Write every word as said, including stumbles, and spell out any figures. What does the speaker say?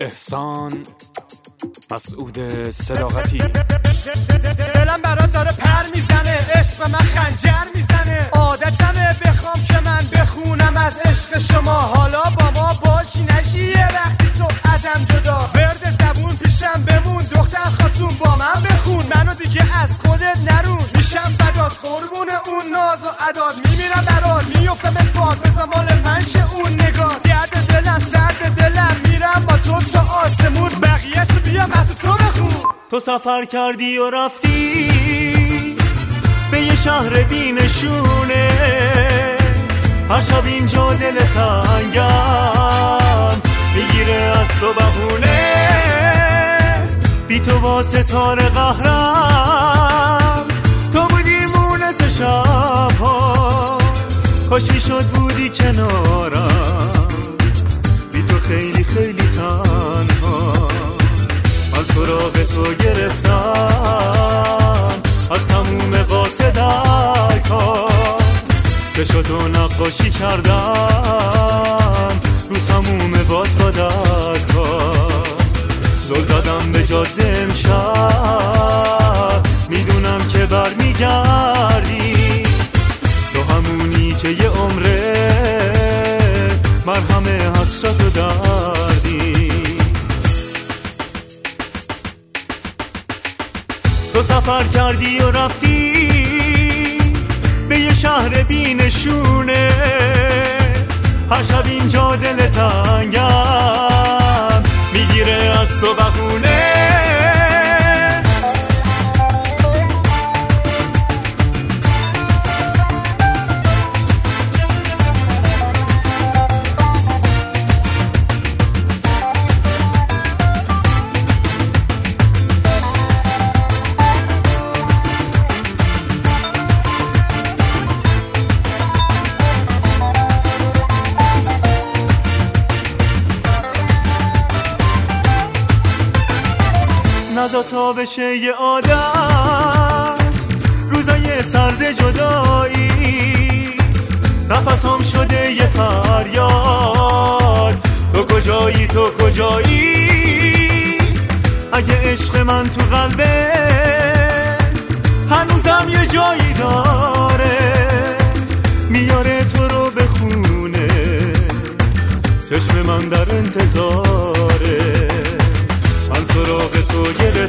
احسان مسعود صداقتی. دلم برات داره پر میزنه، عشق من خنجر میزنه، عادتمه بخوام که من بخونم از عشق شما. حالا با ما باشی نشی یه وقتی تو ازم جدا، ورد زبون پیشم بمون دختر خاتون با من بخون، منو دیگه از خودت نرون، میشم فدات قربون اون ناز و عداد، میمیرم برات میفتم اتباد بزا مال منشه اون نگاه، درد دلم سرد دلم میرم با تو تا آسمون، بقیهشو بیام از تو بخون. تو سفر کردی و رفتی به یه شهر بی نشونه، هر شب اینجا دل تنگم میگیره از تو بهونه، بی تو با ستاره قهرم، تو بودی مونس شبها، کاش میشد بودی کنارم، بی تو خیلی خیلی تنها، من سراغ تو گرفتم از تموم قاصدر کار، چشاتو نقاشی کردم رو تموم باد بادر کار، زل زدم به جاده امشب میدونم که بر میگردی، تو همونی که یه عمره مرهم حسرت و دردی. تو سفر کردی و رفتی به یه شهر بی نشونه، هر شب اینجا دل تنگم میگیره از تو بهونه. نزا تا بشه یه عادت روزای سرد جدایی، نفسم شده یه فریاد، تو کجایی تو کجایی، اگه عشق من تو قلبه هنوزم یه جایی داره، میاره تو رو بخونه، چشم من در انتظاره، من سراغ تو گرفتم